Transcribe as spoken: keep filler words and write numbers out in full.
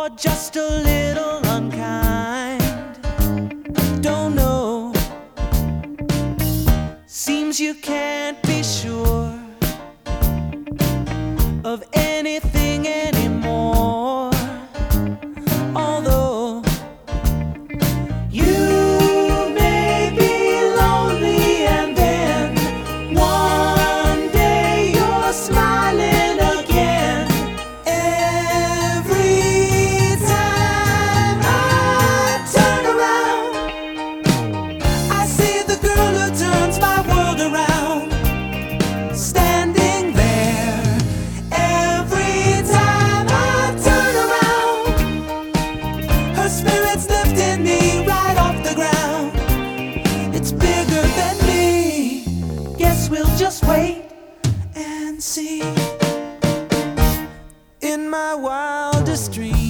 or just a little unkind. Don't know. Seems you can't be sure of anything anymore. Although you may be lonely, and then one day you're smiling again. Every time I turn around, I see the girl who turns my world around, standing there. Every time I turn around, her spirit's lifting me right off the ground. It's bigger than me. Guess we'll just wait and see. In my wildest dreams,